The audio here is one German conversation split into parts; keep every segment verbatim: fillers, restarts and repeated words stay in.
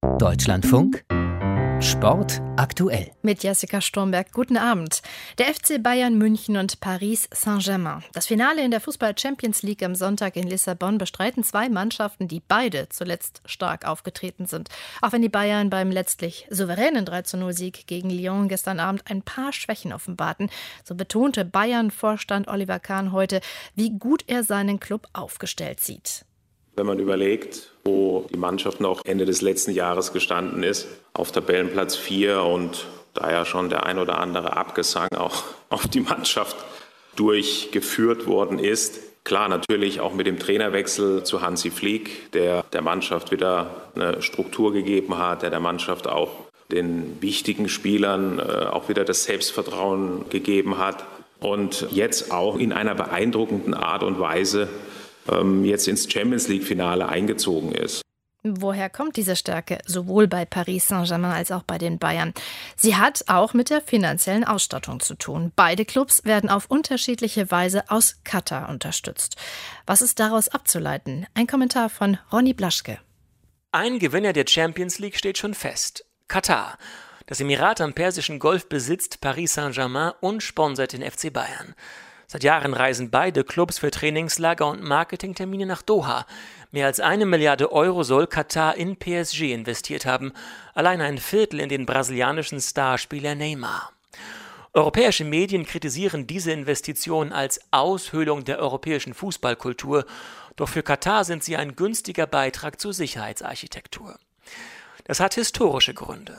Deutschlandfunk Sport aktuell. Mit Jessica Sturmberg. Guten Abend. Der F C Bayern München und Paris Saint-Germain. Das Finale in der Fußball-Champions League am Sonntag in Lissabon bestreiten zwei Mannschaften, die beide zuletzt stark aufgetreten sind. Auch wenn die Bayern beim letztlich souveränen drei zu null Sieg gegen Lyon gestern Abend ein paar Schwächen offenbarten, so betonte Bayern-Vorstand Oliver Kahn heute, wie gut er seinen Club aufgestellt sieht. Wenn man überlegt, wo die Mannschaft noch Ende des letzten Jahres gestanden ist, auf Tabellenplatz vier und da ja schon der ein oder andere Abgesang auch auf die Mannschaft durchgeführt worden ist. Klar, natürlich auch mit dem Trainerwechsel zu Hansi Flick, der der Mannschaft wieder eine Struktur gegeben hat, der der Mannschaft auch den wichtigen Spielern äh, auch wieder das Selbstvertrauen gegeben hat und jetzt auch in einer beeindruckenden Art und Weise jetzt ins Champions-League-Finale eingezogen ist. Woher kommt diese Stärke, sowohl bei Paris Saint-Germain als auch bei den Bayern? Sie hat auch mit der finanziellen Ausstattung zu tun. Beide Clubs werden auf unterschiedliche Weise aus Katar unterstützt. Was ist daraus abzuleiten? Ein Kommentar von Ronny Blaschke. Ein Gewinner der Champions League steht schon fest. Katar. Das Emirat am Persischen Golf besitzt Paris Saint-Germain und sponsert den F C Bayern. Seit Jahren reisen beide Clubs für Trainingslager und Marketingtermine nach Doha. Mehr als eine Milliarde Euro soll Katar in P S G investiert haben, allein ein Viertel in den brasilianischen Starspieler Neymar. Europäische Medien kritisieren diese Investitionen als Aushöhlung der europäischen Fußballkultur, doch für Katar sind sie ein günstiger Beitrag zur Sicherheitsarchitektur. Das hat historische Gründe.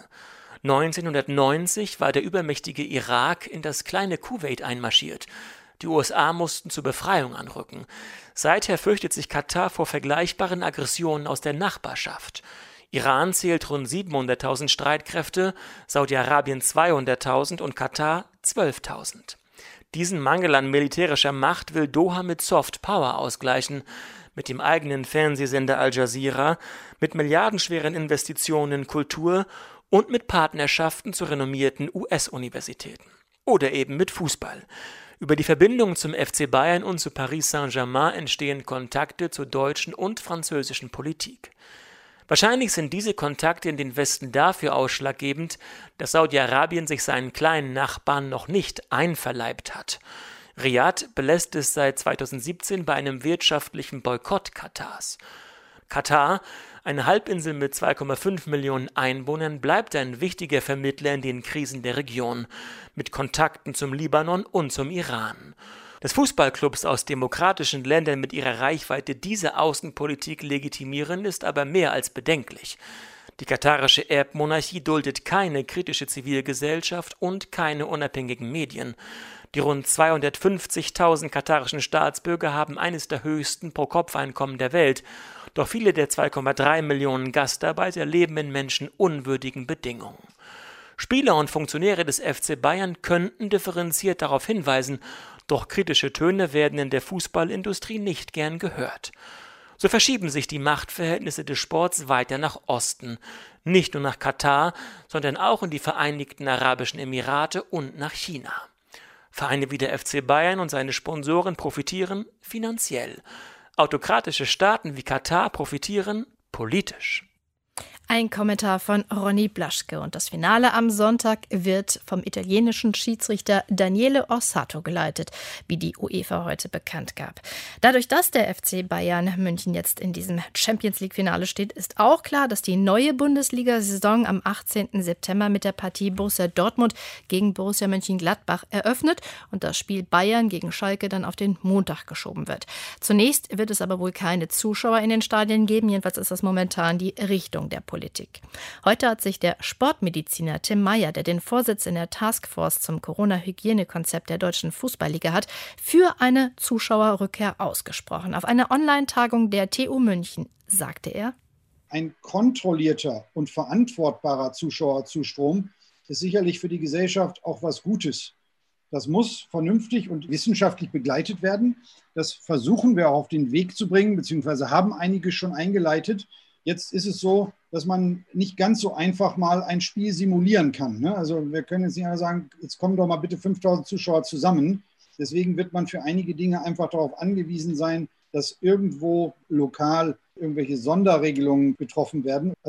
neunzehnhundertneunzig war der übermächtige Irak in das kleine Kuwait einmarschiert. Die U S A mussten zur Befreiung anrücken. Seither fürchtet sich Katar vor vergleichbaren Aggressionen aus der Nachbarschaft. Iran zählt rund siebenhunderttausend Streitkräfte, Saudi-Arabien zweihunderttausend und Katar zwölftausend. Diesen Mangel an militärischer Macht will Doha mit Soft Power ausgleichen, mit dem eigenen Fernsehsender Al Jazeera, mit milliardenschweren Investitionen in Kultur und mit Partnerschaften zu renommierten U S-Universitäten. Oder eben mit Fußball. Über die Verbindung zum F C Bayern und zu Paris Saint-Germain entstehen Kontakte zur deutschen und französischen Politik. Wahrscheinlich sind diese Kontakte in den Westen dafür ausschlaggebend, dass Saudi-Arabien sich seinen kleinen Nachbarn noch nicht einverleibt hat. Riad belässt es seit zweitausendsiebzehn bei einem wirtschaftlichen Boykott Katars. Katar, eine Halbinsel mit zwei Komma fünf Millionen Einwohnern, bleibt ein wichtiger Vermittler in den Krisen der Region, mit Kontakten zum Libanon und zum Iran. Dass Fußballclubs aus demokratischen Ländern mit ihrer Reichweite diese Außenpolitik legitimieren, ist aber mehr als bedenklich. Die katarische Erbmonarchie duldet keine kritische Zivilgesellschaft und keine unabhängigen Medien. Die rund zweihundertfünfzigtausend katarischen Staatsbürger haben eines der höchsten Pro-Kopf-Einkommen der Welt. Doch viele der zwei Komma drei Millionen Gastarbeiter leben in menschenunwürdigen Bedingungen. Spieler und Funktionäre des F C Bayern könnten differenziert darauf hinweisen, doch kritische Töne werden in der Fußballindustrie nicht gern gehört. So verschieben sich die Machtverhältnisse des Sports weiter nach Osten, nicht nur nach Katar, sondern auch in die Vereinigten Arabischen Emirate und nach China. Vereine wie der F C Bayern und seine Sponsoren profitieren finanziell. Autokratische Staaten wie Katar profitieren politisch. Ein Kommentar von Ronny Blaschke. Und das Finale am Sonntag wird vom italienischen Schiedsrichter Daniele Orsato geleitet, wie die UEFA heute bekannt gab. Dadurch, dass der F C Bayern München jetzt in diesem Champions-League-Finale steht, ist auch klar, dass die neue Bundesliga-Saison am achtzehnten September mit der Partie Borussia Dortmund gegen Borussia Mönchengladbach eröffnet und das Spiel Bayern gegen Schalke dann auf den Montag geschoben wird. Zunächst wird es aber wohl keine Zuschauer in den Stadien geben, jedenfalls ist das momentan die Richtung der Politik. Politik. Heute hat sich der Sportmediziner Tim Meyer, der den Vorsitz in der Taskforce zum Corona-Hygienekonzept der Deutschen Fußballliga hat, für eine Zuschauerrückkehr ausgesprochen. Auf einer Online-Tagung der T U München sagte er: Ein kontrollierter und verantwortbarer Zuschauerzustrom ist sicherlich für die Gesellschaft auch was Gutes. Das muss vernünftig und wissenschaftlich begleitet werden. Das versuchen wir auch auf den Weg zu bringen, beziehungsweise haben einige schon eingeleitet. Jetzt ist es so, dass man nicht ganz so einfach mal ein Spiel simulieren kann. Ne? Also wir können jetzt nicht einfach sagen, jetzt kommen doch mal bitte fünftausend Zuschauer zusammen. Deswegen wird man für einige Dinge einfach darauf angewiesen sein, dass irgendwo lokal irgendwelche Sonderregelungen betroffen werden. Also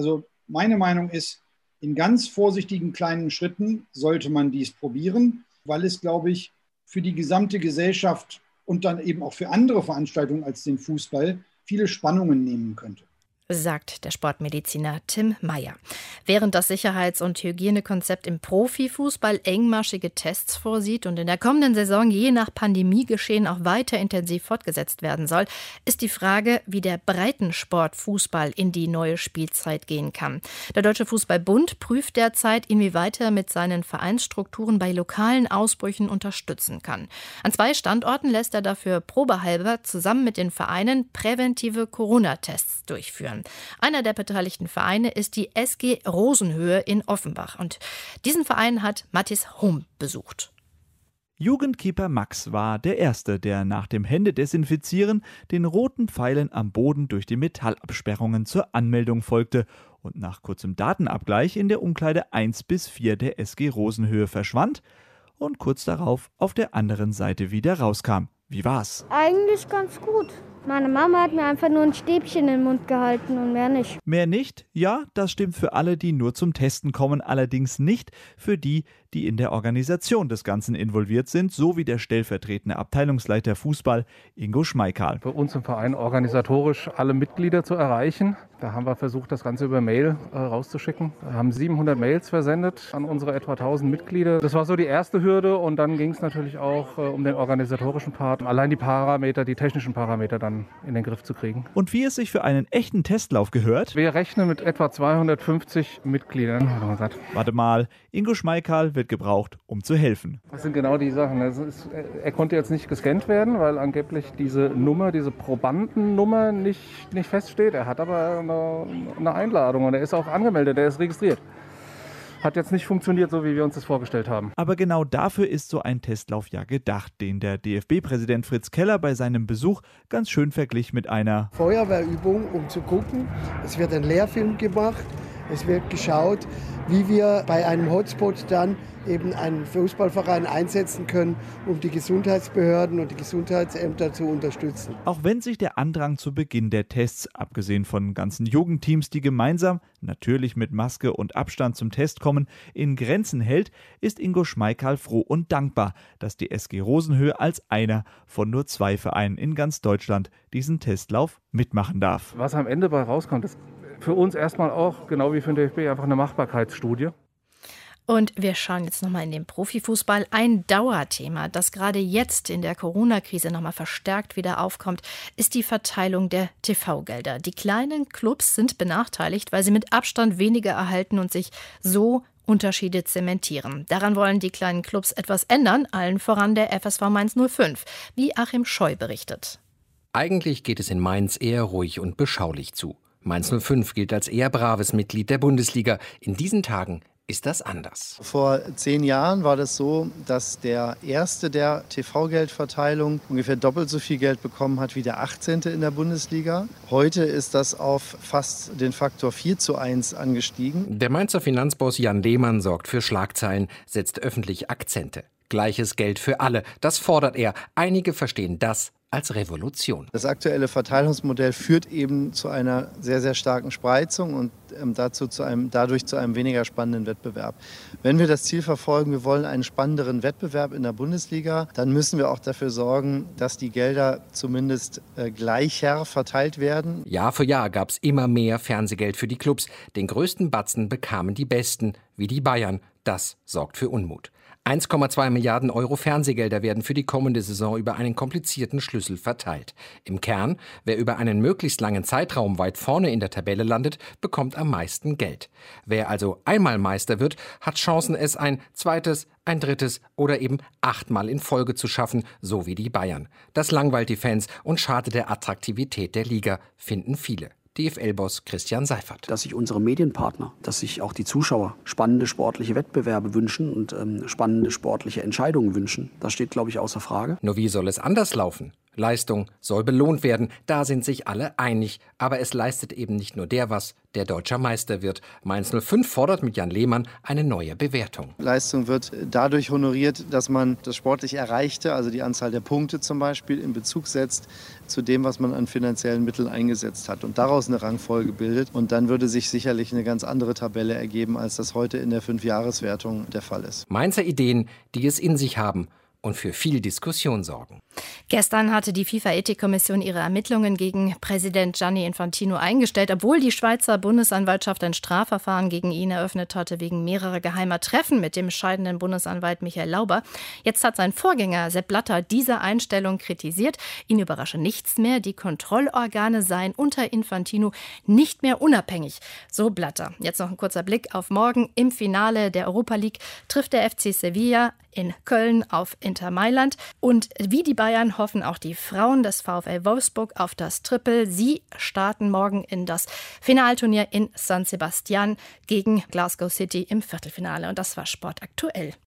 Meine Meinung ist, in ganz vorsichtigen kleinen Schritten sollte man dies probieren, weil es, glaube ich, für die gesamte Gesellschaft und dann eben auch für andere Veranstaltungen als den Fußball viele Spannungen nehmen könnte. Sagt der Sportmediziner Tim Meyer. Während das Sicherheits- und Hygienekonzept im Profifußball engmaschige Tests vorsieht und in der kommenden Saison je nach Pandemiegeschehen auch weiter intensiv fortgesetzt werden soll, ist die Frage, wie der Breitensportfußball in die neue Spielzeit gehen kann. Der Deutsche Fußballbund prüft derzeit, inwieweit er mit seinen Vereinsstrukturen bei lokalen Ausbrüchen unterstützen kann. An zwei Standorten lässt er dafür probehalber zusammen mit den Vereinen präventive Corona-Tests durchführen. Einer der beteiligten Vereine ist die S G Rosenhöhe in Offenbach. Und diesen Verein hat Mathis Hohm besucht. Jugendkeeper Max war der Erste, der nach dem Händedesinfizieren den roten Pfeilen am Boden durch die Metallabsperrungen zur Anmeldung folgte und nach kurzem Datenabgleich in der Umkleide eins bis vier der S G Rosenhöhe verschwand und kurz darauf auf der anderen Seite wieder rauskam. Wie war's? Eigentlich ganz gut. Meine Mama hat mir einfach nur ein Stäbchen in den Mund gehalten und mehr nicht. Mehr nicht? Ja, das stimmt für alle, die nur zum Testen kommen, allerdings nicht für die, die in der Organisation des Ganzen involviert sind, so wie der stellvertretende Abteilungsleiter Fußball Ingo Schmeikal. Für uns im Verein organisatorisch alle Mitglieder zu erreichen. Da haben wir versucht, das Ganze über Mail äh, rauszuschicken. Wir haben siebenhundert Mails versendet an unsere etwa tausend Mitglieder. Das war so die erste Hürde und dann ging es natürlich auch äh, um den organisatorischen Part. Allein die Parameter, die technischen Parameter dann in den Griff zu kriegen. Und wie es sich für einen echten Testlauf gehört? Wir rechnen mit etwa zweihundertfünfzig Mitgliedern. Warte mal, Ingo Schmeikal wird gebraucht, um zu helfen. Das sind genau die Sachen. Das ist, er konnte jetzt nicht gescannt werden, weil angeblich diese Nummer, diese Probandennummer nicht, nicht feststeht. Er hat aber eine, eine Einladung und er ist auch angemeldet, er ist registriert. Hat jetzt nicht funktioniert, so wie wir uns das vorgestellt haben. Aber genau dafür ist so ein Testlauf ja gedacht, den der D F B-Präsident Fritz Keller bei seinem Besuch ganz schön verglich mit einer Feuerwehrübung, um zu gucken. Es wird ein Lehrfilm gemacht, es wird geschaut, wie wir bei einem Hotspot dann eben einen Fußballverein einsetzen können, um die Gesundheitsbehörden und die Gesundheitsämter zu unterstützen. Auch wenn sich der Andrang zu Beginn der Tests, abgesehen von ganzen Jugendteams, die gemeinsam, natürlich mit Maske und Abstand zum Test kommen, in Grenzen hält, ist Ingo Schmeikal froh und dankbar, dass die S G Rosenhöhe als einer von nur zwei Vereinen in ganz Deutschland diesen Testlauf mitmachen darf. Was am Ende bei rauskommt, ist für uns erstmal auch, genau wie für den D F B, einfach eine Machbarkeitsstudie. Und wir schauen jetzt nochmal in den Profifußball. Ein Dauerthema, das gerade jetzt in der Corona-Krise nochmal verstärkt wieder aufkommt, ist die Verteilung der T V-Gelder. Die kleinen Clubs sind benachteiligt, weil sie mit Abstand weniger erhalten und sich so Unterschiede zementieren. Daran wollen die kleinen Clubs etwas ändern, allen voran der F S V Mainz null fünf, wie Achim Scheu berichtet. Eigentlich geht es in Mainz eher ruhig und beschaulich zu. Mainz null fünf gilt als eher braves Mitglied der Bundesliga. In diesen Tagen ist das anders. Vor zehn Jahren war das so, dass der Erste der T V-Geldverteilung ungefähr doppelt so viel Geld bekommen hat wie der achtzehnte in der Bundesliga. Heute ist das auf fast den Faktor vier zu eins angestiegen. Der Mainzer Finanzboss Jan Lehmann sorgt für Schlagzeilen, setzt öffentlich Akzente. Gleiches Geld für alle, das fordert er. Einige verstehen das als Revolution. Das aktuelle Verteilungsmodell führt eben zu einer sehr, sehr starken Spreizung und ähm, dazu zu einem, dadurch zu einem weniger spannenden Wettbewerb. Wenn wir das Ziel verfolgen, wir wollen einen spannenderen Wettbewerb in der Bundesliga, dann müssen wir auch dafür sorgen, dass die Gelder zumindest äh, gleicher verteilt werden. Jahr für Jahr gab es immer mehr Fernsehgeld für die Clubs. Den größten Batzen bekamen die Besten, wie die Bayern. Das sorgt für Unmut. eins Komma zwei Milliarden Euro Fernsehgelder werden für die kommende Saison über einen komplizierten Schlüssel verteilt. Im Kern, wer über einen möglichst langen Zeitraum weit vorne in der Tabelle landet, bekommt am meisten Geld. Wer also einmal Meister wird, hat Chancen, es ein zweites, ein drittes oder eben achtmal in Folge zu schaffen, so wie die Bayern. Das langweilt die Fans und schadet der Attraktivität der Liga, finden viele. D F L-Boss Christian Seifert. Dass sich unsere Medienpartner, dass sich auch die Zuschauer spannende sportliche Wettbewerbe wünschen und ähm, spannende sportliche Entscheidungen wünschen, das steht, glaube ich, außer Frage. Nur wie soll es anders laufen? Leistung soll belohnt werden, da sind sich alle einig. Aber es leistet eben nicht nur der was, der deutscher Meister wird. Mainz null fünf fordert mit Jan Lehmann eine neue Bewertung. Leistung wird dadurch honoriert, dass man das sportlich Erreichte, also die Anzahl der Punkte zum Beispiel, in Bezug setzt zu dem, was man an finanziellen Mitteln eingesetzt hat und daraus eine Rangfolge bildet. Und dann würde sich sicherlich eine ganz andere Tabelle ergeben, als das heute in der Fünfjahreswertung der Fall ist. Mainzer Ideen, die es in sich haben und für viel Diskussion sorgen. Gestern hatte die FIFA-Ethikkommission ihre Ermittlungen gegen Präsident Gianni Infantino eingestellt, obwohl die Schweizer Bundesanwaltschaft ein Strafverfahren gegen ihn eröffnet hatte wegen mehrerer geheimer Treffen mit dem scheidenden Bundesanwalt Michael Lauber. Jetzt hat sein Vorgänger Sepp Blatter diese Einstellung kritisiert. Ihn überrasche nichts mehr. Die Kontrollorgane seien unter Infantino nicht mehr unabhängig. So Blatter. Jetzt noch ein kurzer Blick auf morgen. Im Finale der Europa League trifft der F C Sevilla in Köln auf Inter Mailand. Und wie die Bayern hoffen auch die Frauen des VfL Wolfsburg auf das Triple. Sie starten morgen in das Finalturnier in San Sebastian gegen Glasgow City im Viertelfinale. Und das war Sport aktuell.